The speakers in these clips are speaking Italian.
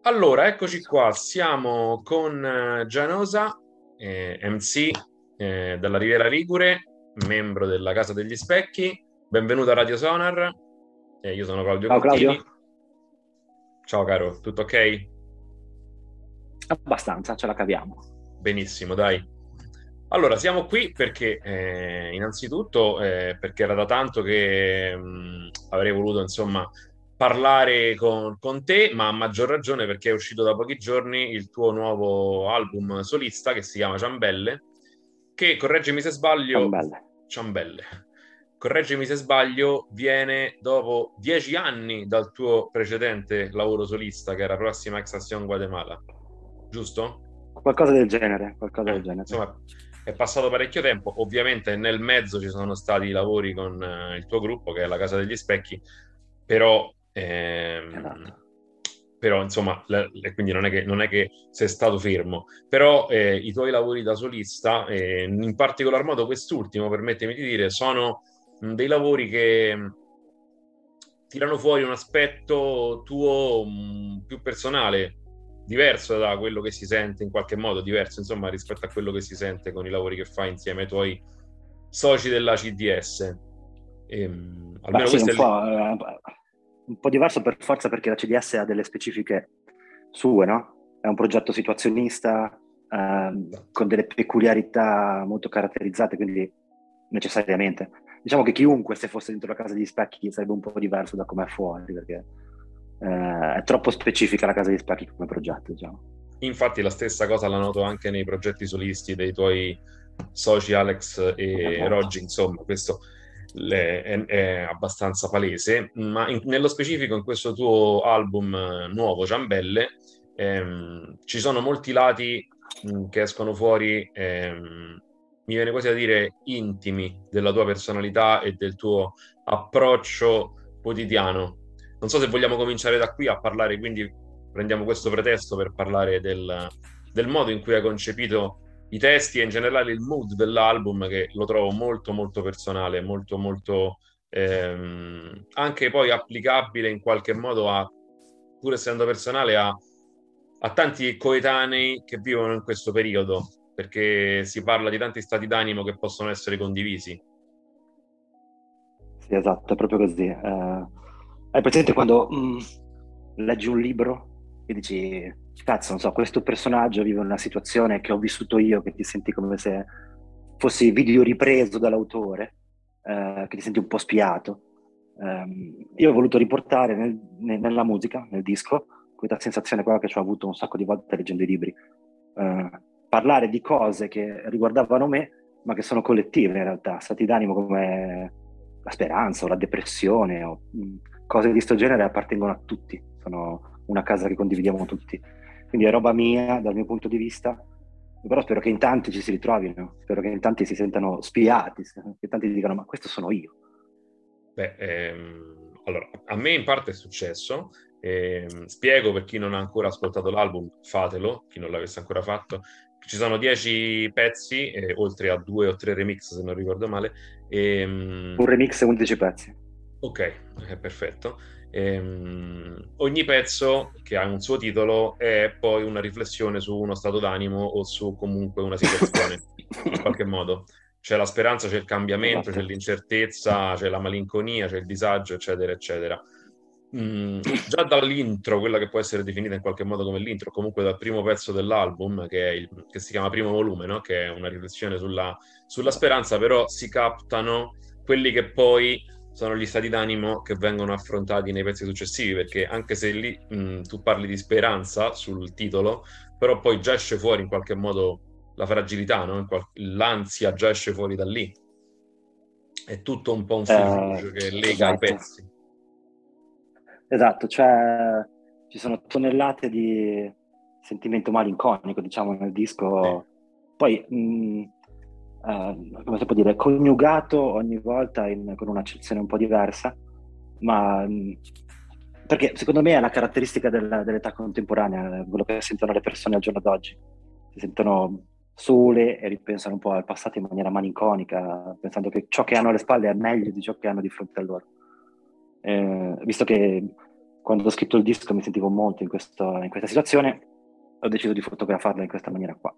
Allora, eccoci qua, siamo con Gianosa, MC della Riviera Ligure, membro della Casa degli Specchi. Benvenuto a Radio Sonar. Io sono Claudio Ciao Contini. Claudio, Ciao caro, tutto ok? abbastanza, ce la caviamo. Benissimo, dai. Allora, siamo qui perché, innanzitutto, perché era da tanto che avrei voluto, insomma, parlare con te, ma a maggior ragione perché è uscito da pochi giorni il tuo nuovo album solista che si chiama Ciambelle, che, correggimi se sbaglio, Ciambelle. Ciambelle, correggimi se sbaglio, viene dopo 10 anni dal tuo precedente lavoro solista, che era Prossima Exación Guatemala, giusto? Qualcosa del genere, qualcosa del genere. Insomma, è passato parecchio tempo. Ovviamente nel mezzo ci sono stati i lavori con il tuo gruppo, che è la Casa degli Specchi, però, Esatto. però insomma, e quindi non è che sei stato fermo. Però i tuoi lavori da solista, in particolar modo quest'ultimo, permettimi di dire, sono dei lavori che tirano fuori un aspetto tuo più personale, diverso da quello che si sente in qualche modo, diverso insomma rispetto a quello che si sente con i lavori che fai insieme ai tuoi soci della CDS. Beh, Almeno sì, questo è un po' diverso per forza perché la CDS ha delle specifiche sue, no? È un progetto situazionista, con delle peculiarità molto caratterizzate, quindi necessariamente. Diciamo che chiunque se fosse dentro la casa degli specchi sarebbe un po' diverso da come è fuori, perché è troppo specifica la casa degli specchi come progetto, diciamo. Infatti la stessa cosa la noto anche nei progetti solisti dei tuoi soci Alex e Esatto. Roggi, insomma, questo è abbastanza palese, ma nello specifico in questo tuo album nuovo, Ciambelle, ci sono molti lati che escono fuori, mi viene quasi a dire intimi della tua personalità e del tuo approccio quotidiano. Non so se vogliamo cominciare da qui a parlare, quindi prendiamo questo pretesto per parlare del modo in cui hai concepito i testi e in generale il mood dell'album, che lo trovo molto molto personale, molto molto anche poi applicabile in qualche modo pur essendo personale, a tanti coetanei che vivono in questo periodo, perché si parla di tanti stati d'animo che possono essere condivisi. Sì, esatto, è proprio così. Hai presente quando leggi un libro e dici, cazzo, non so, questo personaggio vive una situazione che ho vissuto io, che ti senti come se fossi video ripreso dall'autore, che ti senti un po' spiato. Io ho voluto riportare nella musica, nel disco, questa sensazione qua che ho avuto un sacco di volte leggendo i libri. Parlare di cose che riguardavano me, ma che sono collettive in realtà, stati d'animo come la speranza o la depressione o cose di questo genere appartengono a tutti, sono una casa che condividiamo tutti. Quindi è roba mia dal mio punto di vista, però spero che in tanti ci si ritrovino, spero che in tanti si sentano spiati, che in tanti dicano ma questo sono io. Beh, allora, a me in parte è successo. Spiego per chi non ha ancora ascoltato l'album, fatelo, chi non l'avesse ancora fatto. Ci sono 10 pezzi, oltre a 2 o 3 remix, se non ricordo male. Un Ehm, remix e 11 pezzi. Ok, perfetto. Ogni pezzo che ha un suo titolo è poi una riflessione su uno stato d'animo o su comunque una situazione, in qualche modo. C'è la speranza, c'è il cambiamento, c'è Esatto. l'incertezza, c'è la malinconia, c'è il disagio, eccetera, eccetera. Già dall'intro, quella che può essere definita in qualche modo come l'intro, comunque dal primo pezzo dell'album, che si chiama Primo Volume, no? Che è una riflessione sulla speranza, però si captano quelli che poi sono gli stati d'animo che vengono affrontati nei pezzi successivi, perché anche se lì tu parli di speranza sul titolo, però poi già esce fuori in qualche modo la fragilità, no? L'ansia già esce fuori da lì. È tutto un po' un fil rouge che lega i Esatto. pezzi. Esatto, cioè ci sono tonnellate di sentimento malinconico, diciamo, nel Sì. disco, poi, come si può dire, coniugato ogni volta con un'accezione un po' diversa, ma perché secondo me è la caratteristica dell'età contemporanea, quello che sentono le persone al giorno d'oggi. Si sentono sole e ripensano un po' al passato in maniera malinconica, pensando che ciò che hanno alle spalle è meglio di ciò che hanno di fronte a loro. Visto che quando ho scritto il disco mi sentivo molto in questa situazione, ho deciso di fotografarla in questa maniera qua.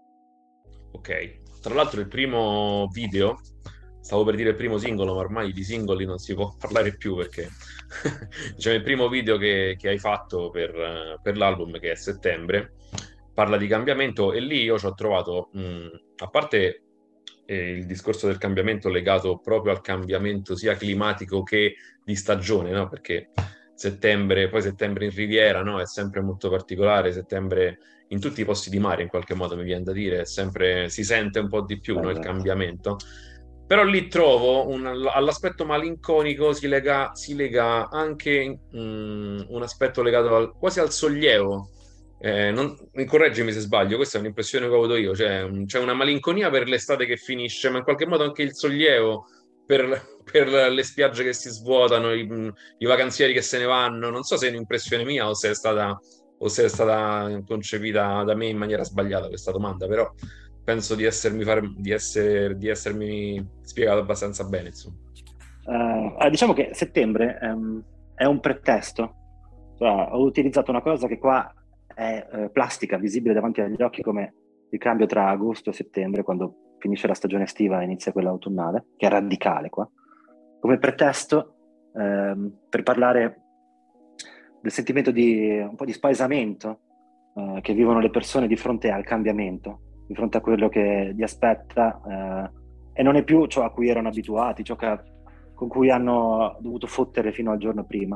Ok, tra l'altro il primo video, stavo per dire il primo singolo, ma ormai di singoli non si può parlare più perché diciamo il primo video che hai fatto per l'album, che è Settembre, parla di cambiamento, e lì io ci ho trovato, a parte il discorso del cambiamento legato proprio al cambiamento sia climatico che di stagione, no? Perché settembre, poi settembre in Riviera, no? È sempre molto particolare, settembre in tutti i posti di mare, in qualche modo mi viene da dire, è sempre, si sente un po' di più, no, il Esatto. cambiamento. Però lì trovo all'aspetto malinconico si lega anche un aspetto legato quasi al sollievo. Correggimi se sbaglio, questa è un'impressione che ho avuto io, cioè c'è una malinconia per l'estate che finisce, ma in qualche modo anche il sollievo per le spiagge che si svuotano, i vacanzieri che se ne vanno. Non so se è un'impressione mia o se è stata concepita da me in maniera sbagliata questa domanda, però penso di essermi spiegato abbastanza bene, insomma. Diciamo che settembre è un pretesto. Cioè, ho utilizzato una cosa che qua è plastica, visibile davanti agli occhi, come il cambio tra agosto e settembre, quando finisce la stagione estiva e inizia quella autunnale, che è radicale qua, come pretesto per parlare del sentimento di un po' di spaesamento che vivono le persone di fronte al cambiamento, di fronte a quello che li aspetta, e non è più ciò a cui erano abituati, con cui hanno dovuto fottere fino al giorno prima.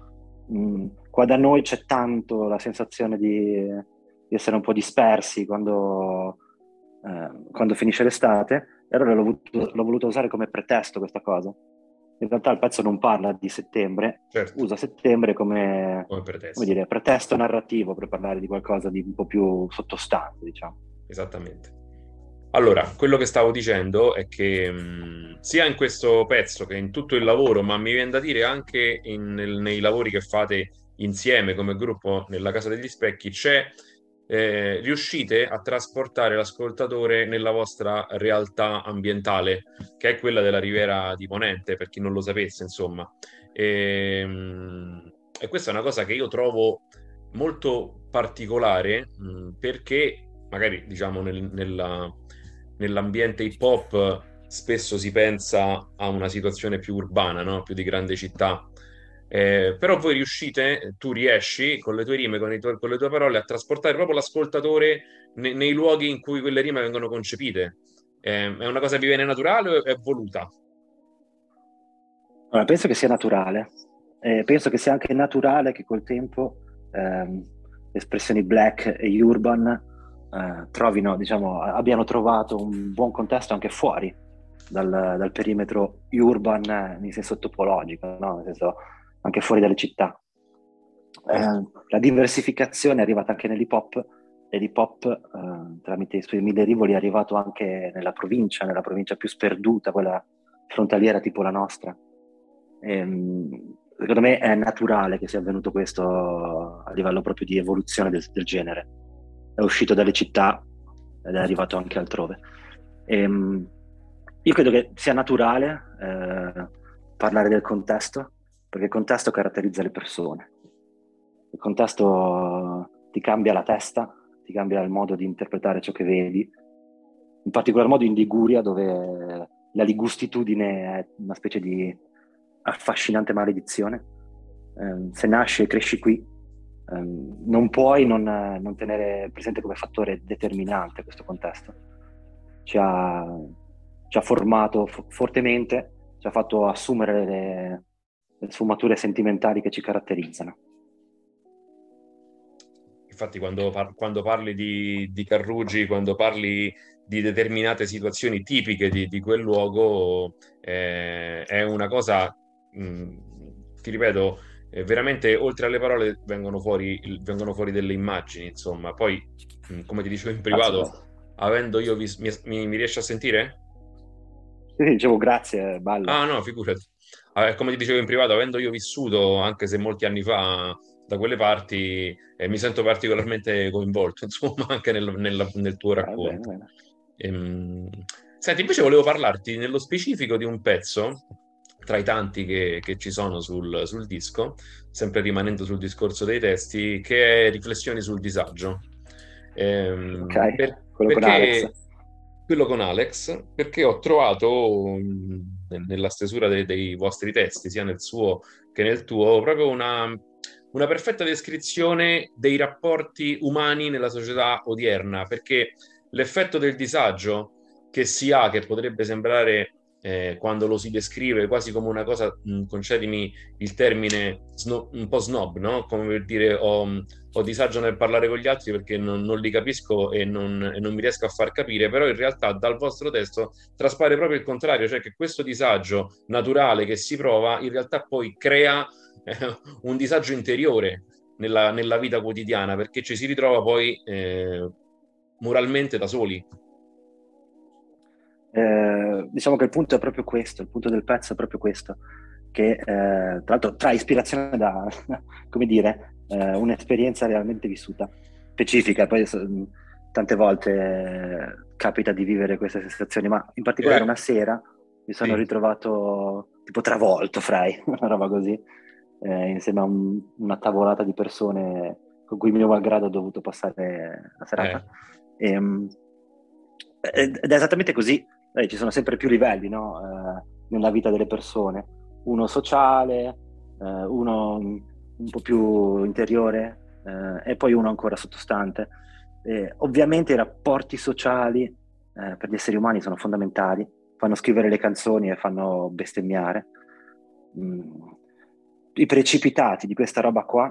Qua da noi c'è tanto la sensazione di essere un po' dispersi quando finisce l'estate, e allora l'ho voluto usare come pretesto questa cosa. In realtà il pezzo non parla di settembre, Certo, usa settembre come pretesto. dire, pretesto narrativo per parlare di qualcosa di un po' più sottostante, diciamo. Esattamente. Allora, quello che stavo dicendo è che sia in questo pezzo che in tutto il lavoro, ma mi viene da dire anche nei lavori che fate insieme come gruppo nella Casa degli Specchi, riuscite a trasportare l'ascoltatore nella vostra realtà ambientale, che è quella della Riviera di Ponente, per chi non lo sapesse, insomma. E questa è una cosa che io trovo molto particolare, perché magari diciamo nell'ambiente hip hop spesso si pensa a una situazione più urbana, no? Più di grande città. Però voi tu riesci con le tue rime, con le tue parole, a trasportare proprio l'ascoltatore nei luoghi in cui quelle rime vengono concepite. È una cosa che vi viene naturale o è voluta? Allora, penso che sia naturale. Penso che sia anche naturale che col tempo le espressioni black e urban abbiano trovato un buon contesto anche fuori dal perimetro urban, in senso topologico, no? Nel senso anche fuori dalle città. La diversificazione è arrivata anche nell'hip hop, e l'hip hop tramite i suoi mille rivoli è arrivato anche nella provincia più sperduta, quella frontaliera tipo la nostra. Secondo me è naturale che sia avvenuto questo a livello proprio di evoluzione del genere. È uscito dalle città ed è arrivato anche altrove. Io credo che sia naturale parlare del contesto, perché il contesto caratterizza le persone. Il contesto ti cambia la testa, ti cambia il modo di interpretare ciò che vedi, in particolar modo in Liguria, dove la ligustitudine è una specie di affascinante maledizione. Se nasci e cresci qui, non puoi non tenere presente come fattore determinante questo contesto. Ci ha formato fortemente, ci ha fatto assumere le sfumature sentimentali che ci caratterizzano. Infatti, quando parli di Carruggi, quando parli di determinate situazioni tipiche di quel luogo, è una cosa, ti ripeto, veramente oltre alle parole vengono fuori delle immagini, insomma. Poi, come ti dicevo in privato, Grazie. avendo io mi riesci a sentire? Sì, dicevo grazie, Balla. Ah, no, figurati. Come ti dicevo in privato, avendo io vissuto, anche se molti anni fa, da quelle parti, mi sento particolarmente coinvolto, insomma, anche nel tuo Bene, racconto. bene. Ehm, Senti, invece volevo parlarti nello specifico di un pezzo tra i tanti che ci sono sul disco, sempre rimanendo sul discorso dei testi, che è Riflessioni sul disagio. Ok, quello con Alex. Perché quello con Alex, perché ho trovato nella stesura dei vostri testi, sia nel suo che nel tuo, proprio una perfetta descrizione dei rapporti umani nella società odierna, perché l'effetto del disagio che si ha, che potrebbe sembrare quando lo si descrive quasi come una cosa, concedimi il termine, un po' snob, no? Come per dire ho disagio nel parlare con gli altri perché non li capisco e non mi riesco a far capire, però in realtà dal vostro testo traspare proprio il contrario, cioè che questo disagio naturale che si prova in realtà poi crea un disagio interiore nella vita quotidiana, perché ci si ritrova poi moralmente da soli. Diciamo che il punto è proprio questo, il punto del pezzo è proprio questo, che tra l'altro trae ispirazione da, come dire, un'esperienza realmente vissuta, specifica, poi tante volte capita di vivere queste sensazioni, ma in particolare una sera mi sono Sì. ritrovato tipo travolto, Frai, una roba così, insieme a una tavolata di persone con cui mio malgrado ho dovuto passare la Eh, serata. Ed è esattamente così. Ci sono sempre più livelli, no? Nella vita delle persone. Uno sociale, uno un po' più interiore, e poi uno ancora sottostante. Ovviamente i rapporti sociali, per gli esseri umani sono fondamentali, fanno scrivere le canzoni e fanno bestemmiare. Mm. I precipitati di questa roba qua,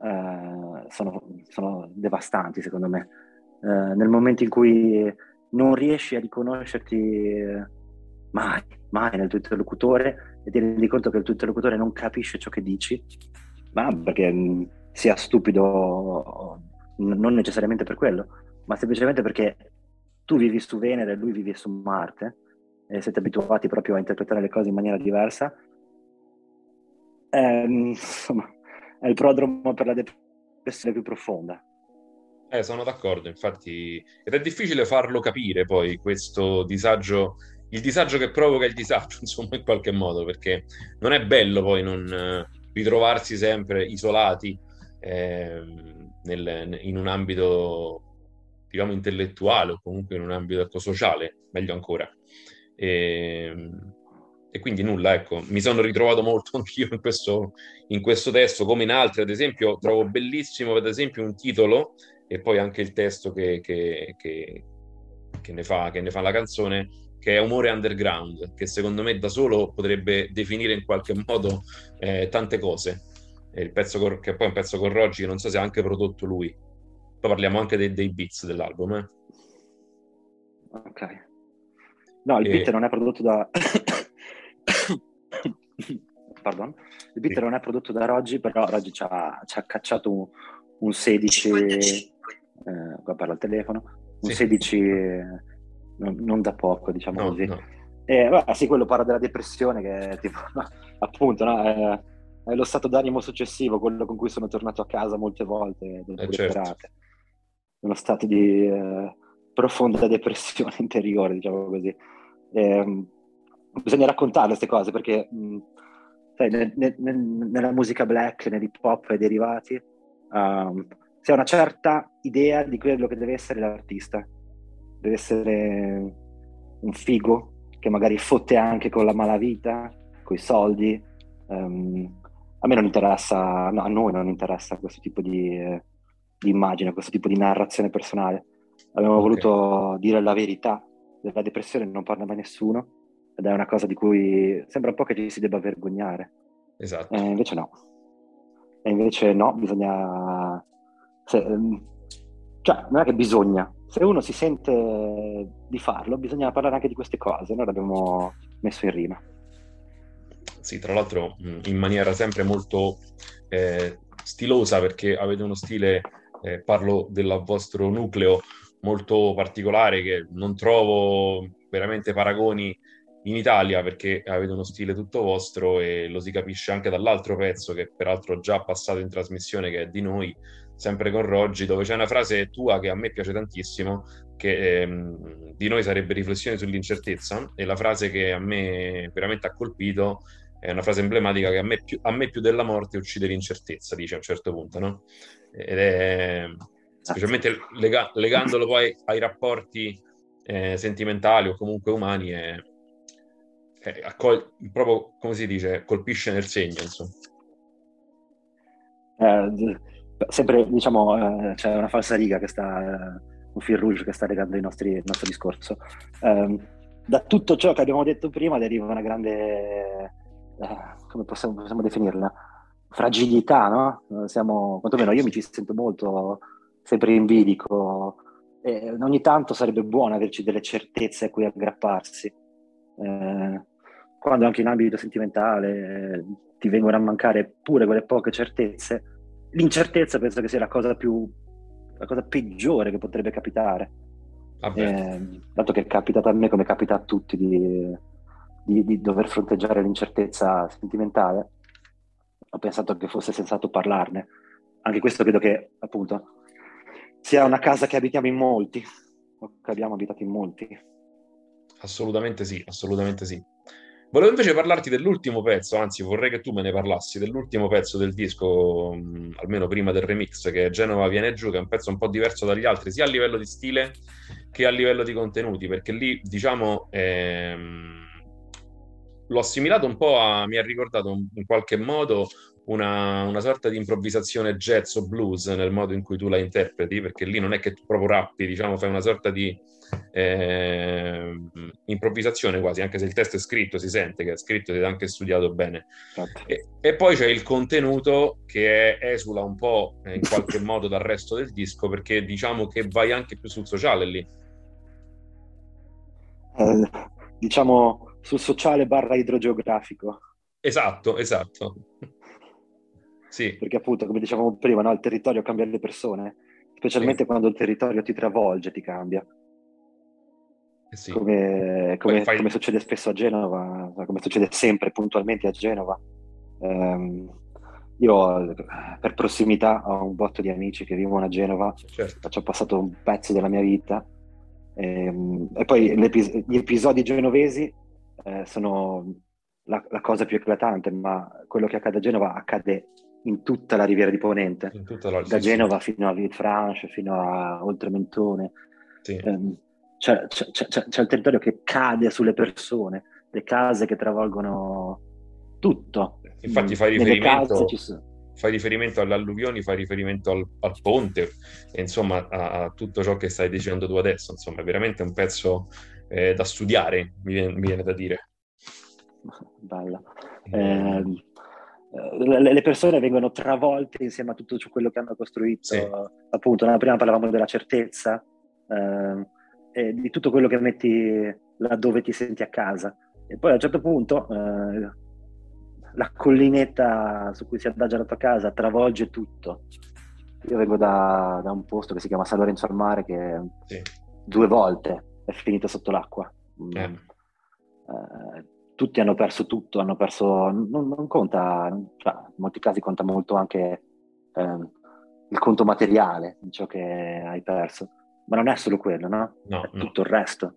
sono devastanti, secondo me. Nel momento in cui non riesci a riconoscerti mai, mai nel tuo interlocutore e ti rendi conto che il tuo interlocutore non capisce ciò che dici, ma perché sia stupido, non necessariamente per quello, ma semplicemente perché tu vivi su Venere e lui vive su Marte e siete abituati proprio a interpretare le cose in maniera diversa. Insomma, è il prodromo per la depressione più profonda. Sono d'accordo, infatti, ed è difficile farlo capire poi questo disagio, il disagio che provoca il disagio, insomma, in qualche modo, perché non è bello poi non ritrovarsi sempre isolati in un ambito, diciamo, intellettuale o comunque in un ambito ecco, sociale, meglio ancora. E, e quindi nulla, ecco, mi sono ritrovato molto anch'io in questo testo, come in altri, ad esempio, trovo bellissimo, ad esempio, un titolo e poi anche il testo che ne fa la canzone, che è Umore Underground, che secondo me da solo potrebbe definire in qualche modo tante cose. Il pezzo che poi è un pezzo con Roggi, che non so se ha anche prodotto lui. Poi parliamo anche dei beats dell'album. Ok. No, il beat E, non è prodotto da... Pardon. Il beat sì. non è prodotto da Roggi, però Roggi ci ha cacciato un 16... qua parla al telefono. Un Sì. 16... non da poco, diciamo No, così. no, E vabbè, sì, quello parla della depressione, che è tipo... appunto, no? È lo stato d'animo successivo, quello con cui sono tornato a casa molte volte dopo le certo. serate. Uno stato di profonda depressione interiore, diciamo così. Eh, Bisogna raccontare queste cose perché sai, nella musica black, nell'hip hop e derivati, si ha una certa idea di quello che deve essere l'artista. Deve essere un figo che magari fotte anche con la malavita, con i soldi. A me non interessa, no, a noi non interessa questo tipo di immagine, questo tipo di narrazione personale. Abbiamo Ok, voluto dire la verità. Della depressione non parla mai nessuno ed è una cosa di cui sembra un po' che ci si debba vergognare. esatto. Invece no. E invece no, bisogna... cioè, non è che bisogna. Se uno si sente di farlo, bisogna parlare anche di queste cose. Noi l'abbiamo messo in rima. Sì, tra l'altro in maniera sempre molto stilosa, perché avete uno stile, parlo del vostro nucleo, molto particolare, che non trovo veramente paragoni in Italia, perché avete uno stile tutto vostro e lo si capisce anche dall'altro pezzo, che peraltro già passato in trasmissione, che è di noi, sempre con Roggi, dove c'è una frase tua che a me piace tantissimo, che di noi sarebbe riflessione sull'incertezza, e la frase che a me veramente ha colpito è una frase emblematica che a me più della morte uccide l'incertezza, dice a un certo punto, no? Ed è Esatto. specialmente legandolo poi ai rapporti sentimentali o comunque umani, proprio come si dice, colpisce nel segno, insomma. Eh, sempre, diciamo, c'è una falsa riga che un fil rouge che sta legando il nostro discorso. Da tutto ciò che abbiamo detto prima deriva una grande, come possiamo definirla? Fragilità, no? Quantomeno io mi ci sento molto, sempre in bilico, e ogni tanto sarebbe buono averci delle certezze a cui aggrapparsi. Quando anche in ambito sentimentale ti vengono a mancare pure quelle poche certezze, l'incertezza penso che sia la cosa peggiore che potrebbe capitare. Vabbè, Dato che è capitato a me come capita a tutti di dover fronteggiare l'incertezza sentimentale, ho pensato che fosse sensato parlarne. Anche questo credo che, appunto, sia una casa che abitiamo in molti, o che abbiamo abitato in molti. assolutamente sì, assolutamente sì. Volevo invece parlarti dell'ultimo pezzo, anzi vorrei che tu me ne parlassi dell'ultimo pezzo del disco, almeno prima del remix, che è Genova viene giù, che è un pezzo un po' diverso dagli altri, sia a livello di stile che a livello di contenuti, perché lì, diciamo, l'ho assimilato un po' mi ha ricordato in qualche modo una sorta di improvvisazione jazz o blues nel modo in cui tu la interpreti, perché lì non è che tu proprio rappi, diciamo, fai una sorta di eh, improvvisazione quasi, anche se il testo è scritto, si sente che è scritto ed è anche studiato bene. Infatti. E poi c'è il contenuto che esula un po' in qualche modo dal resto del disco, perché diciamo che vai anche più sul sociale lì. Eh, diciamo sul sociale barra idrogeografico, Esatto, esatto. Sì, perché appunto, come dicevamo prima, no, il territorio cambia le persone, sì, specialmente quando il territorio ti travolge, ti cambia, sì. Poi come fai, succede spesso a Genova, come succede sempre puntualmente a Genova. Ehm, io per prossimità ho un botto di amici che vivono a Genova, certo. ci ho passato un pezzo della mia vita. E poi gli episodi genovesi sono la cosa più eclatante, ma quello che accade a Genova accade in tutta la riviera di Ponente, In tutta la... da Sì, sì, Genova fino a Villefranche, fino a Oltrementone. sì. Ehm, c'è il territorio che cade sulle persone, le case che travolgono tutto. Infatti Nelle case ci sono. fai riferimento alle alluvioni, fai riferimento al ponte e insomma a tutto ciò che stai dicendo tu adesso. Insomma, è veramente un pezzo da studiare, mi viene da dire. Bella. Ehm, Le persone vengono travolte insieme a tutto quello che hanno sì, costruito. Appunto, no? Prima parlavamo della certezza e di tutto quello che metti laddove ti senti a casa. E poi a un certo punto la collinetta su cui si adagia la tua casa travolge tutto. Io vengo da un posto che si chiama San Lorenzo al Mare, che sì. 2 volte è finito sotto l'acqua. Eh, Tutti hanno perso tutto, hanno perso, non conta, cioè, in molti casi conta molto anche il conto materiale di ciò che hai perso, ma non è solo quello, no? no, È no. tutto il resto.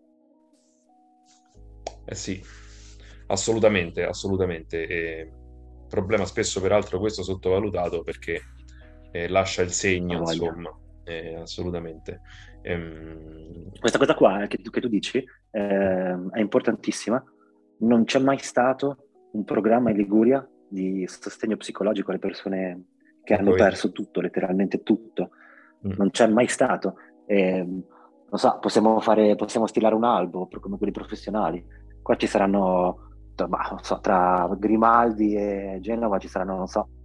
Eh sì, assolutamente, assolutamente. Problema spesso, peraltro, questo sottovalutato perché lascia il La segno, voglia. insomma, assolutamente. Ehm, Questa cosa qua che tu dici è importantissima. Non c'è mai stato un programma in Liguria di sostegno psicologico alle persone che ecco, hanno vedi. perso tutto, letteralmente tutto. Mm. Non c'è mai stato. Non so, possiamo stilare un albo come quelli professionali. Qua ci saranno, non so, tra Grimaldi e Genova ci saranno, non so,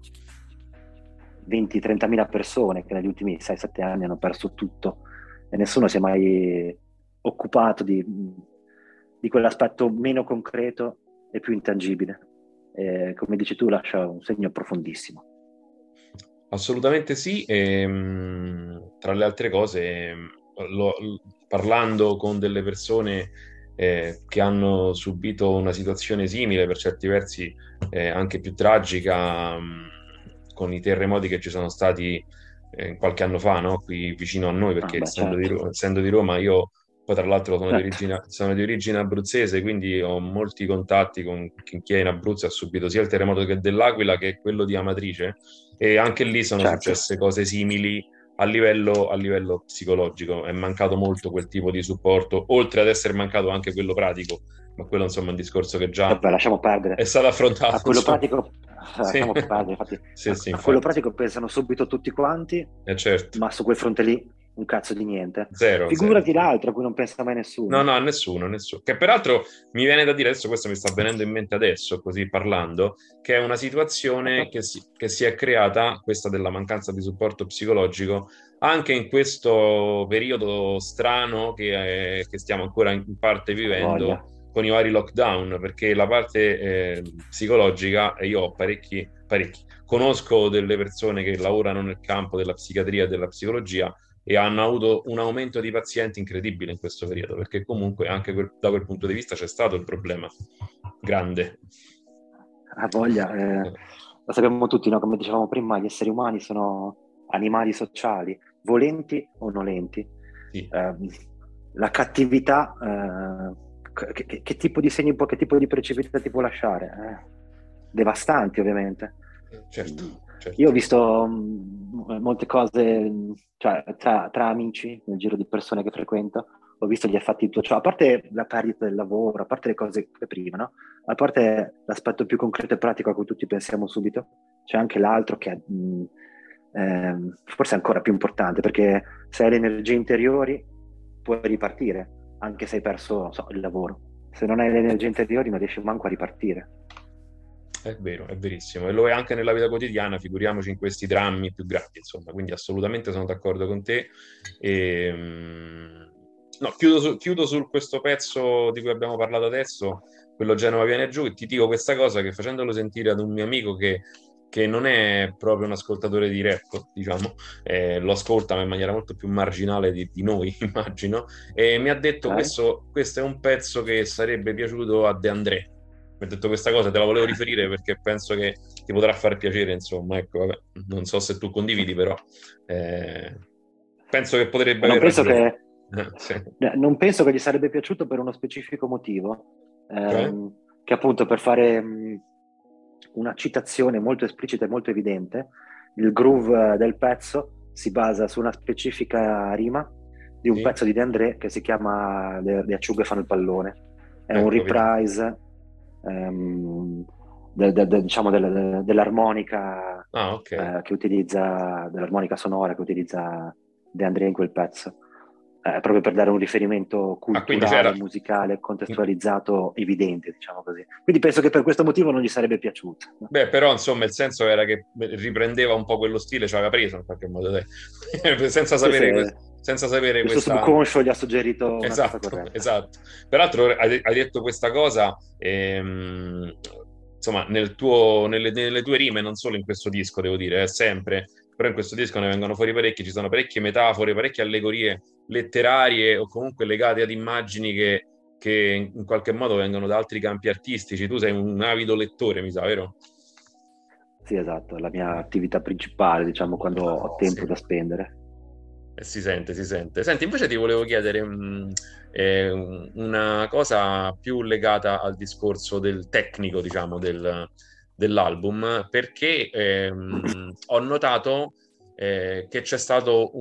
20-30 mila persone che negli ultimi 6-7 anni hanno perso tutto e nessuno si è mai occupato di quell'aspetto meno concreto e più intangibile. Come dici tu, lascia un segno profondissimo. Assolutamente sì, e, tra le altre cose, parlando con delle persone che hanno subito una situazione simile, per certi versi anche più tragica, con i terremoti che ci sono stati qualche anno fa, no? Qui vicino a noi, Ah, perché beh, certo. essendo di Roma, io Poi tra l'altro Certo. sono di origine abruzzese, quindi ho molti contatti con chi è in Abruzzo, ha subito sia il terremoto che dell'Aquila che quello di Amatrice, e anche lì sono Certo. successe cose simili a livello psicologico. È mancato molto quel tipo di supporto, oltre ad essere mancato anche quello pratico, ma quello insomma è un discorso che già Vabbè, lasciamo è perdere. stato A affrontato, quello insomma. pratico, Sì, lasciamo perdere, infatti, sì, sì, a quello infatti. pratico pensano subito tutti quanti, Certo, ma su quel fronte lì un cazzo di niente. zero, zero. Figurati l'altro a cui non pensa mai No, nessuno. no, nessuno, nessuno. Che peraltro mi viene da dire, adesso questo mi sta venendo in mente adesso, così parlando, che è una situazione Certo. che si è creata, questa della mancanza di supporto psicologico, anche in questo periodo strano che stiamo ancora in parte Ha vivendo voglia. con i vari lockdown, perché la parte psicologica, e io ho parecchi, conosco delle persone che lavorano nel campo della psichiatria e della psicologia e hanno avuto un aumento di pazienti incredibile in questo periodo, perché comunque anche da quel punto di vista c'è stato il problema grande. Ha voglia. Lo sappiamo tutti, no? Come dicevamo prima, gli esseri umani sono animali sociali, volenti o nolenti. Sì, Ehm, la cattività, che tipo di segni può, che tipo di precipità ti può lasciare? Devastanti, ovviamente. certo, Io ho certo. visto molte cose, cioè, tra amici, nel giro di persone che frequento, ho visto gli effetti di tutto ciò, a parte la perdita del lavoro, a parte le cose che prima, no? A parte l'aspetto più concreto e pratico a cui tutti pensiamo subito, c'è anche l'altro che è, forse è ancora più importante, perché se hai le energie interiori puoi ripartire, anche se hai perso, non so, il lavoro. Se non hai le energie interiori non riesci manco a ripartire. È vero, è verissimo. E lo è anche nella vita quotidiana, figuriamoci in questi drammi più grandi, insomma. Quindi assolutamente sono d'accordo con te. E, no, chiudo su questo pezzo di cui abbiamo parlato adesso, quello Genova viene giù, e ti dico questa cosa che facendolo sentire ad un mio amico che non è proprio un ascoltatore di rap, diciamo, lo ascolta ma in maniera molto più marginale di noi, immagino, e mi ha detto Ok? questo è un pezzo che sarebbe piaciuto a De André. Mi ha detto questa cosa, te la volevo riferire perché penso che ti potrà far piacere, insomma, ecco, vabbè, non so se tu condividi, però eh, penso che potrebbe Non aver penso ragione. che, Sì. non penso che gli sarebbe piaciuto per uno specifico motivo, Cioè? che appunto per fare una citazione molto esplicita e molto evidente, il groove del pezzo si basa su una specifica rima di un Sì? pezzo di De André che si chiama Le acciughe fanno il pallone. È un Ecco, vedi. reprise, ehm, diciamo dell'armonica Ah, ok. che utilizza, dell'armonica sonora che utilizza De André in quel pezzo, proprio per dare un riferimento Ah, quindi c'era... culturale, musicale, contestualizzato, evidente, diciamo così. Quindi penso che per questo motivo non gli sarebbe piaciuto. No? Beh, però, insomma, il senso era che riprendeva un po' quello stile, ci aveva preso in qualche modo, dai. senza Sì, sì, sapere, senza sapere il suo questa... subconscio gli ha suggerito una cosa Esatto, corretta. esatto. Peraltro hai detto questa cosa, insomma, nelle tue rime, non solo in questo disco, devo dire, è sempre, però in questo disco ne vengono fuori parecchie, ci sono parecchie metafore, parecchie allegorie letterarie o comunque legate ad immagini che in qualche modo vengono da altri campi artistici. Tu sei un avido lettore, mi sa, vero? Sì, esatto, è la mia attività principale, diciamo, quando ho Sì. tempo da spendere. Si sente, si sente. Senti, invece ti volevo chiedere una cosa più legata al discorso del tecnico, diciamo, dell'album, perché ho notato che c'è stato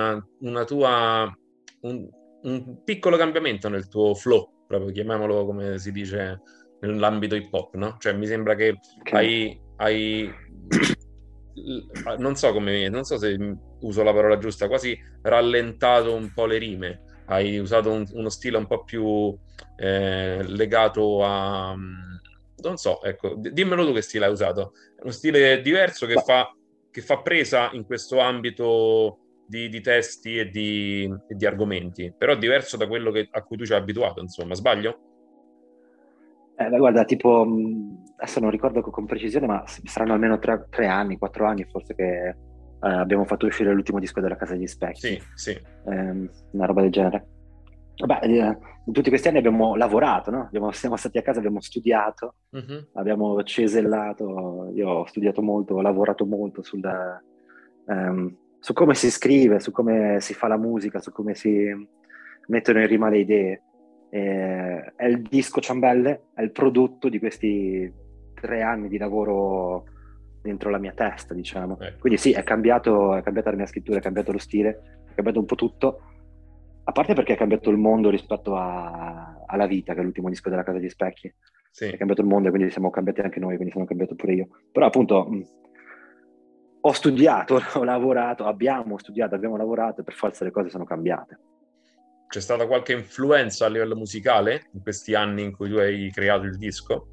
un, un piccolo cambiamento nel tuo flow, proprio chiamiamolo come si dice nell'ambito hip hop, no? Cioè, mi sembra che Ok. hai non so come, non so se uso la parola giusta, quasi rallentato un po' le rime. Hai usato uno stile un po' più legato a... non so, ecco, dimmelo tu che stile hai usato. È uno stile diverso Ma che fa presa in questo ambito di testi e di argomenti, però diverso da quello a cui tu ci hai abituato, insomma, sbaglio? beh, guarda, tipo, adesso non ricordo con precisione, ma saranno almeno 3 anni, 4 anni forse che abbiamo fatto uscire l'ultimo disco della Casa degli Specchi, Sì, sì. una roba del genere. Vabbè, in tutti questi anni abbiamo lavorato, no? Siamo stati a casa, abbiamo studiato, Mhm. abbiamo cesellato, io ho studiato molto, ho lavorato molto su come si scrive, su come si fa la musica, su come si mettono in rima le idee. È il disco Ciambelle, è il prodotto di questi 3 anni di lavoro dentro la mia testa, diciamo. Ecco. Quindi sì, è cambiata la mia scrittura, è cambiato lo stile, è cambiato un po' tutto, a parte perché è cambiato il mondo rispetto alla vita, che è l'ultimo disco della Casa di Specchi. Sì. È cambiato il mondo e quindi siamo cambiati anche noi, quindi sono cambiato pure io. Però appunto ho studiato, ho lavorato, abbiamo lavorato e per forza le cose sono cambiate. C'è stata qualche influenza a livello musicale in questi anni in cui tu hai creato il disco?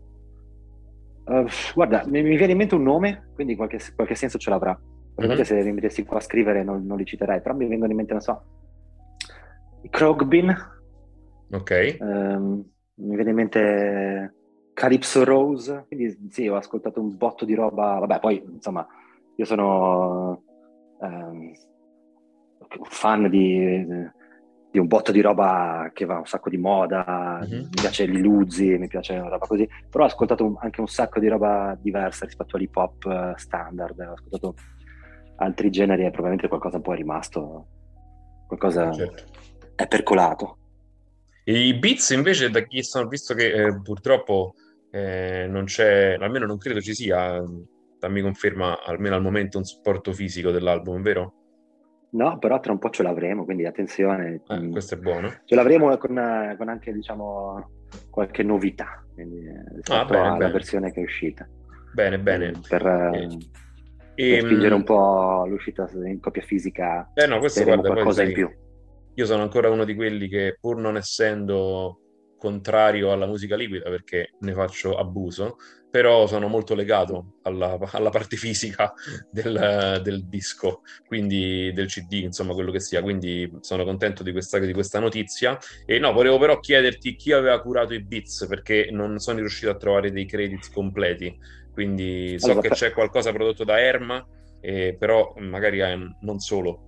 Guarda, mi viene in mente un nome, quindi qualche senso ce l'avrà. Probabilmente se mi mettessi qua a scrivere non li citerei, però mi vengono in mente, non so, i Khruangbin, Ok. mi viene in mente Calypso Rose, quindi sì, ho ascoltato un botto di roba, vabbè, poi insomma, io sono un fan di un botto di roba che va un sacco di moda, Mhm. mi piace l'Iluzzi, mi piace una roba così, però ho ascoltato anche un sacco di roba diversa rispetto all'hip hop standard, ho ascoltato altri generi e probabilmente qualcosa un po' è rimasto, qualcosa Certo. è percolato. E i Beats invece, da chi sono visto che purtroppo non c'è, almeno non credo ci sia, dammi conferma almeno al momento un supporto fisico dell'album, vero? No, però tra un po' ce l'avremo, quindi attenzione, Questo è buono. ce l'avremo con anche, diciamo, qualche novità, quindi, Ah, rispetto bene, alla bene, versione che è uscita. bene, bene. Per, E, per spingere e, un po' l'uscita in copia fisica, no, questo speriamo guarda, poi qualcosa in sai, più. io sono ancora uno di quelli che pur non essendo contrario alla musica liquida perché ne faccio abuso, però sono molto legato alla parte fisica del disco, quindi del CD, insomma, quello che sia. Quindi sono contento di questa notizia. E no, volevo però chiederti chi aveva curato i beats perché non sono riuscito a trovare dei credits completi. Quindi so Allora, che c'è qualcosa prodotto da Erma, però magari non solo.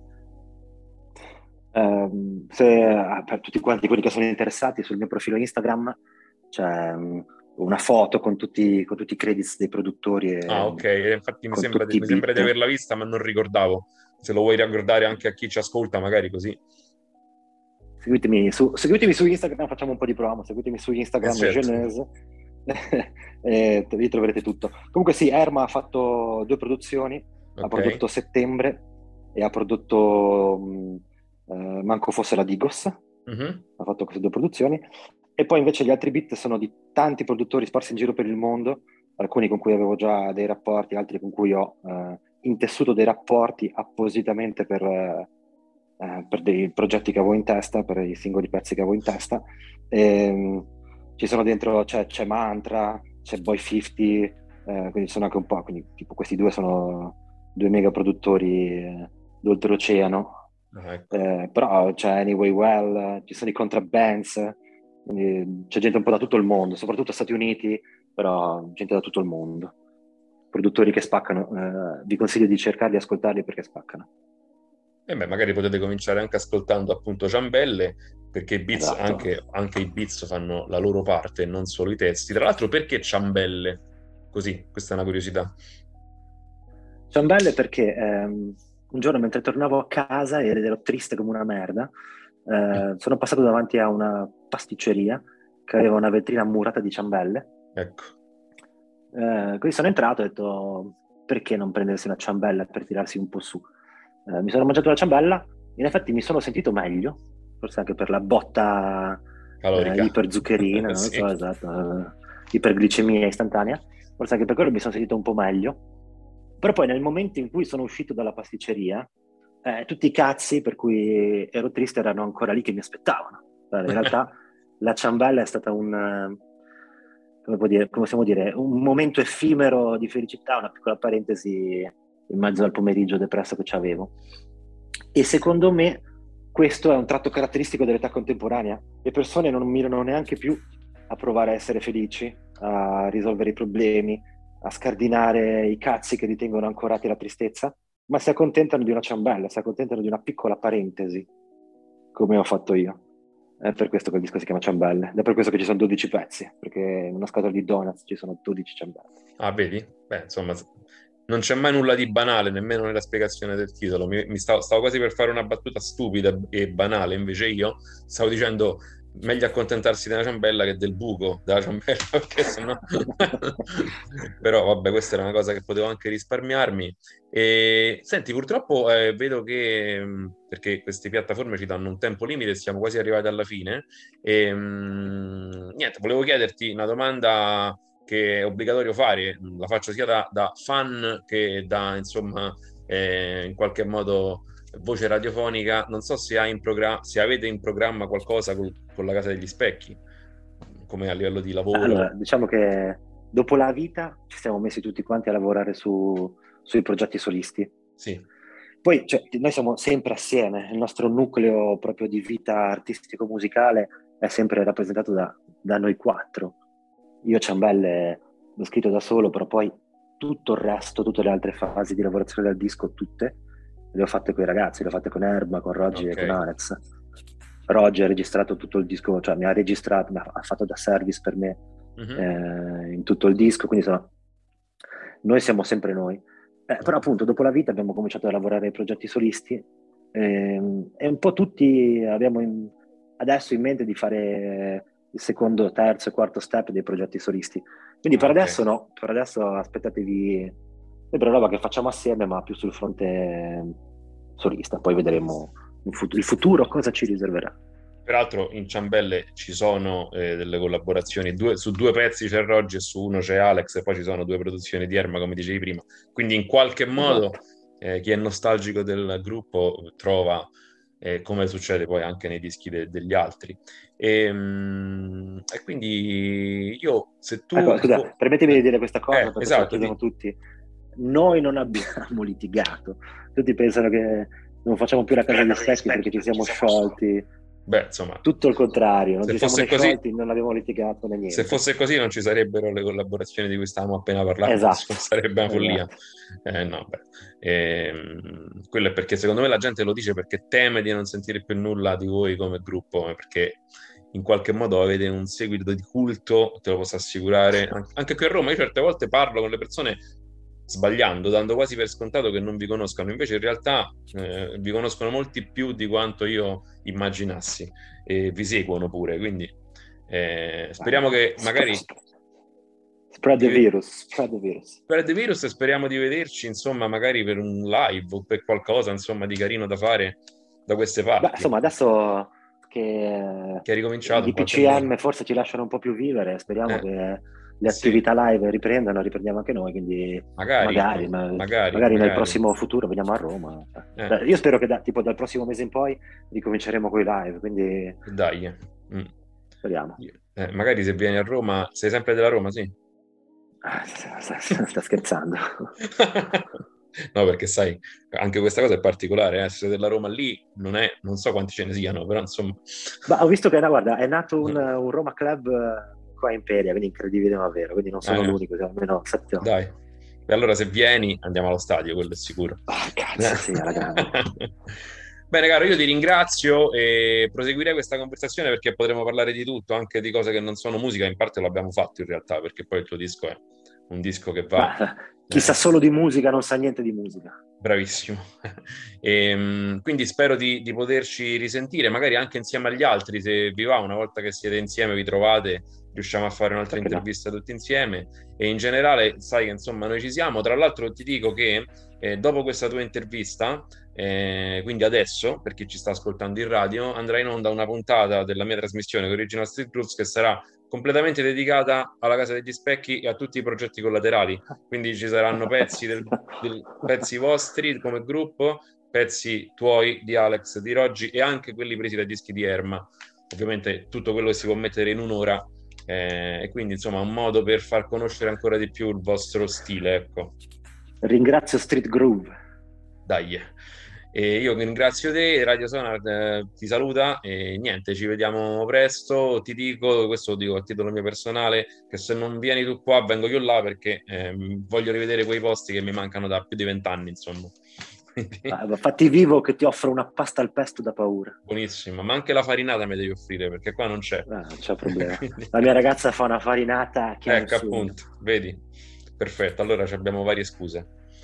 per tutti quanti quelli che sono interessati, sul mio profilo Instagram c'è una foto con tutti i credits dei produttori Ah, e ok, e infatti con tutti i mi sembra di beat. averla vista, ma non ricordavo. Se lo vuoi ricordare anche a chi ci ascolta, magari così. Seguitemi su Instagram, facciamo un po' di promo. Seguitemi su Instagram, Certo. Genese, e lì troverete tutto. Comunque, sì, Erma ha fatto 2 produzioni: ha Ok. prodotto Settembre e ha prodotto Manco fosse la Digos. Mhm. Ha fatto queste 2 produzioni. E poi invece gli altri beat sono di tanti produttori sparsi in giro per il mondo, alcuni con cui avevo già dei rapporti, altri con cui ho intessuto dei rapporti appositamente per dei progetti che avevo in testa, per i singoli pezzi che avevo in testa. Ci sono dentro, c'è Mantra, c'è Boy 50, quindi sono anche un po', quindi tipo questi due sono 2 mega produttori d'oltreoceano. Ah, ecco. Però c'è Anyway Well, ci sono i contrabands, quindi c'è gente un po' da tutto il mondo, soprattutto Stati Uniti, però gente da tutto il mondo. Produttori che spaccano, vi consiglio di cercarli e ascoltarli perché spaccano. E beh, magari potete cominciare anche ascoltando appunto Ciambelle, perché i Beats, Esatto. anche i Beats fanno la loro parte, non solo i testi. Tra l'altro, perché Ciambelle? Così, questa è una curiosità. Ciambelle perché un giorno mentre tornavo a casa ed ero triste come una merda, sono passato davanti a una pasticceria che aveva una vetrina murata di ciambelle. Ecco. Quindi sono entrato e ho detto perché non prendersi una ciambella per tirarsi un po' su. Mi sono mangiato la ciambella, in effetti mi sono sentito meglio, forse anche per la botta Calorica. iperzuccherina, non lo Sì. so, esatto, iperglicemia istantanea, forse anche per quello mi sono sentito un po' meglio. Però poi nel momento in cui sono uscito dalla pasticceria, tutti i cazzi per cui ero triste erano ancora lì che mi aspettavano. In realtà la ciambella è stata come possiamo dire, un momento effimero di felicità, una piccola parentesi in mezzo al pomeriggio depresso che avevo. E secondo me questo è un tratto caratteristico dell'età contemporanea. Le persone non mirano neanche più a provare a essere felici, a risolvere i problemi, a scardinare i cazzi che ritengono ancorati alla tristezza, ma si accontentano di una ciambella, si accontentano di una piccola parentesi, come ho fatto io. È per questo che il disco si chiama Ciambelle, ed è per questo che ci sono 12 pezzi, perché in una scatola di donuts ci sono 12 ciambelle. Ah, vedi? Beh, insomma, non c'è mai nulla di banale, nemmeno nella spiegazione del titolo. Stavo quasi per fare una battuta stupida e banale, invece io stavo dicendo meglio accontentarsi della ciambella che del buco della ciambella, perché sennò... Però vabbè, questa era una cosa che potevo anche risparmiarmi. E, senti, purtroppo vedo che, perché queste piattaforme ci danno un tempo limite, e siamo quasi arrivati alla fine. E, niente, volevo chiederti una domanda che è obbligatorio fare, la faccio sia da fan che da, insomma, in qualche modo voce radiofonica. Non so se, se avete in programma qualcosa con la Casa degli Specchi, come a livello di lavoro. Allora, diciamo che dopo la vita ci siamo messi tutti quanti a lavorare sui progetti solisti. Sì, Poi cioè, noi siamo sempre assieme, il nostro nucleo proprio di vita artistico-musicale è sempre rappresentato da noi quattro. Io Ciambelle l'ho scritto da solo, però poi tutto il resto, tutte le altre fasi di lavorazione del disco, tutte, le ho fatte con i ragazzi, le ho fatte con Erma, con Roggi e con ok. Alex. Roggi ha registrato tutto il disco, cioè mi ha registrato, ha fatto da service per me Mhm. in tutto il disco, quindi noi siamo sempre noi. Però appunto dopo la vita abbiamo cominciato a lavorare ai progetti solisti e un po' tutti abbiamo adesso in mente di fare il secondo, terzo e quarto step dei progetti solisti. Quindi Ah, per ok. adesso no, per adesso aspettatevi sempre roba che facciamo assieme, ma più sul fronte solista. Poi vedremo il futuro cosa ci riserverà. Peraltro in Ciambelle ci sono delle collaborazioni, su due pezzi c'è Roggi e su uno c'è Alex, e poi ci sono due produzioni di Erma, come dicevi prima. Quindi in qualche modo Esatto. chi è nostalgico del gruppo trova, come succede poi anche nei dischi degli altri. E quindi io, se tu... Ecco, scusa, permettimi di dire questa cosa perché ce la esatto, chiedono tutti. Noi non abbiamo litigato. Tutti pensano che non facciamo più la casa degli specchi perché ci siamo sciolti. beh, insomma, Tutto il contrario, non se ci siamo fosse né così, sciolti, non abbiamo litigato né se niente. fosse così non ci sarebbero le collaborazioni di cui stavamo appena parlando, Esatto, insomma, sarebbe una follia. esatto. No, beh. Quello è perché secondo me la gente lo dice perché teme di non sentire più nulla di voi come gruppo, perché in qualche modo avete un seguito di culto, te lo posso assicurare. Anche qui a Roma, io certe volte parlo con le persone sbagliando, dando quasi per scontato che non vi conoscano, invece in realtà vi conoscono molti più di quanto io immaginassi e vi seguono pure, quindi speriamo che magari Spread di the virus, spread the virus. per The Virus, e speriamo di vederci, insomma, magari per un live o per qualcosa, insomma, di carino da fare da queste Beh, parti, insomma, adesso che che è i ricominciato in qualche modo. DPCM forse ci lasciano un po' più vivere, speriamo Eh, che le sì, attività live riprendano, riprendiamo anche noi, quindi magari, magari, magari nel magari. prossimo futuro veniamo a Roma. Eh, Io spero che tipo dal prossimo mese in poi ricominceremo con i live, quindi dai. Mm. speriamo. Magari se vieni a Roma, sei sempre della Roma, sì? Sta scherzando. No, perché sai, anche questa cosa è particolare, essere della Roma lì non so quanti ce ne siano, però insomma... Ma ho visto che, no, guarda, è nato un Roma Club qua a Imperia, quindi incredibile ma vero, quindi non sono Eh, l'unico, siamo almeno 7-8. dai. E allora se vieni andiamo allo stadio, quello è sicuro. Ah, cazzo, sì, alla grande. Bene, caro, io ti ringrazio e proseguirei questa conversazione perché potremo parlare di tutto, anche di cose che non sono musica, in parte lo abbiamo fatto in realtà, perché poi il tuo disco è un disco che va... Ma chi sa solo di musica non sa niente di musica. Bravissimo. Quindi spero di poterci risentire, magari anche insieme agli altri, se vi va, una volta che siete insieme, vi trovate, riusciamo a fare un'altra Perché no? intervista tutti insieme. E in generale, sai che insomma noi ci siamo. Tra l'altro ti dico che dopo questa tua intervista, quindi adesso, per chi ci sta ascoltando in radio, andrà in onda una puntata della mia trasmissione Original Street Grooves che sarà completamente dedicata alla Casa degli Specchi e a tutti i progetti collaterali. Quindi ci saranno pezzi vostri come gruppo, pezzi tuoi di Alex, di Roggi e anche quelli presi dai dischi di Erma. Ovviamente tutto quello che si può mettere in un'ora, e quindi insomma un modo per far conoscere ancora di più il vostro stile, ecco. Ringrazio Street Groove. Dai. E io ringrazio te, Radio Sonar ti saluta e niente, ci vediamo presto. Ti dico, questo lo dico a titolo mio personale, che se non vieni tu qua vengo io là perché voglio rivedere quei posti che mi mancano da più di 20 anni, insomma. Quindi, Fatti vivo che ti offro una pasta al pesto da paura. buonissima, ma anche la farinata mi devi offrire perché qua non c'è. Non c'è problema. Quindi, La mia ragazza fa una farinata che ha il ecco sogno. appunto, vedi? Perfetto, allora ci abbiamo varie scuse.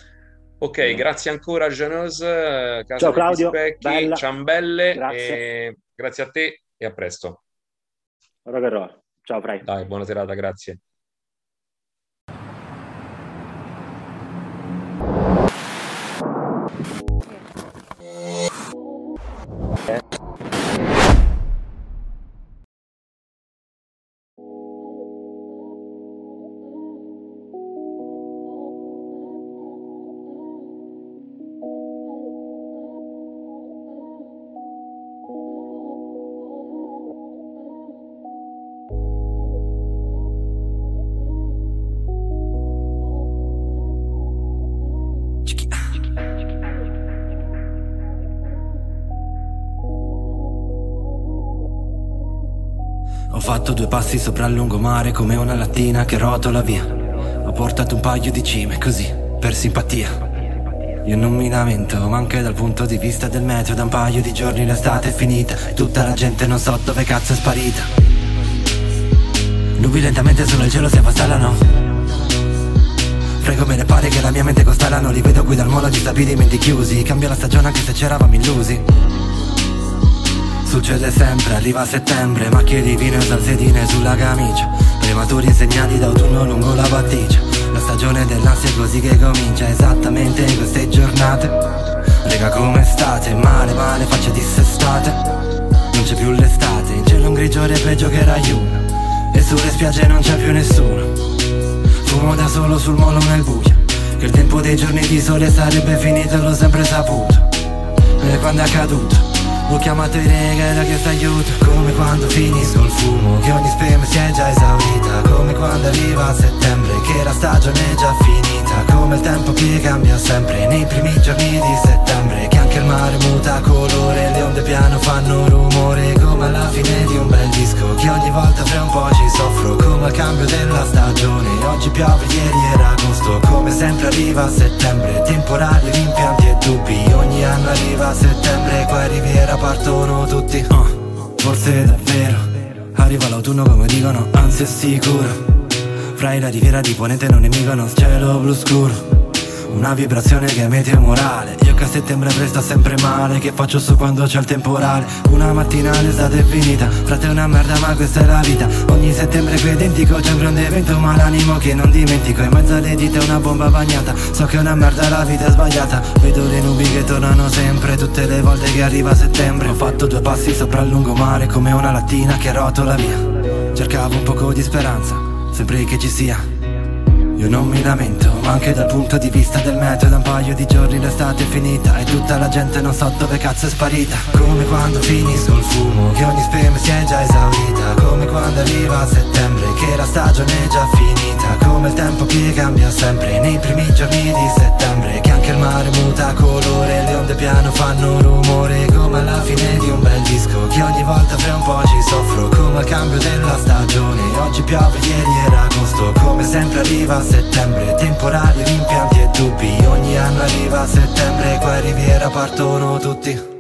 Ok, grazie ancora Geneuse, Casa Ciao degli Claudio, Specchi, bella, ciambelle, grazie. e grazie a te e a presto. Ora verrò. Ciao Frai. Dai, buona serata, grazie. Ho fatto 2 passi sopra il lungomare come una lattina che rotola via. Ho portato un paio di cime così, per simpatia. Io non mi lamento, ma anche dal punto di vista del meteo. Da un paio di giorni l'estate è finita e tutta la gente non so dove cazzo è sparita. Nubi lentamente solo il cielo si affastellano. Frego me ne pare che la mia mente costalano. Li vedo qui dal molo di stabilimenti chiusi. Cambia la stagione anche se c'eravamo illusi. Succede sempre, arriva settembre, macchie di vino e salsedine sulla camicia. Prematuri insegnati d'autunno lungo la battigia. La stagione dell'ansia è così che comincia esattamente in queste giornate. Rega come state? Male, male, faccia dissestate. Non c'è più l'estate, in cielo un grigiore peggio che Rai 1. E sulle spiagge non c'è più nessuno. Fumo da solo sul molo nel buio. Che il tempo dei giorni di sole sarebbe finito, l'ho sempre saputo. E quando è accaduto ho chiamato i rega ed ho chiesto aiuto. Come quando finisco il fumo, che ogni speme si è già esaurita. Come quando arriva settembre, che la stagione è già finita. Come il tempo che cambia sempre nei primi giorni di settembre. Che anche il mare muta colore, le onde piano fanno rumore. Come alla fine di un bel disco, che ogni volta fra un po' ci soffro. Come al cambio della stagione, oggi piove, ieri era agosto. Come sempre arriva settembre, temporali, rimpianti e dubbi. Ogni anno arriva settembre, qua in Riviera partono tutti. Forse davvero arriva l'autunno come dicono, anzi è sicuro. Fra la Riviera di Ponente non emigono cielo blu scuro. Una vibrazione che è meteo morale. Io che a settembre presto sempre male. Che faccio su quando c'è il temporale. Una mattina l'estate è finita. Frate è una merda ma questa è la vita. Ogni settembre qui è identico, c'è un grande evento ma l'animo che non dimentico. In mezzo alle dita una bomba bagnata. So che è una merda, la vita è sbagliata. Vedo le nubi che tornano sempre, tutte le volte che arriva settembre. Ho fatto 2 passi sopra il lungomare come una lattina che rotola via. Cercavo un poco di speranza, sempre che ci sia. Io non mi lamento, ma anche dal punto di vista del meteo. Da un paio di giorni l'estate è finita e tutta la gente non so dove cazzo è sparita. Come quando finisco il fumo, che ogni speme si è già esaurita. Come quando arriva settembre, che la stagione è già finita. Come il tempo che cambia sempre nei primi giorni di settembre. Che anche il mare muta colore, le onde piano fanno rumore. Come alla fine di un bel disco, che ogni volta fra un po' ci soffro. Come al cambio della stagione, oggi piove, ieri era agosto. Come sempre arriva settembre, temporali, rimpianti e dubbi. Ogni anno arriva settembre, qua in Riviera partono tutti.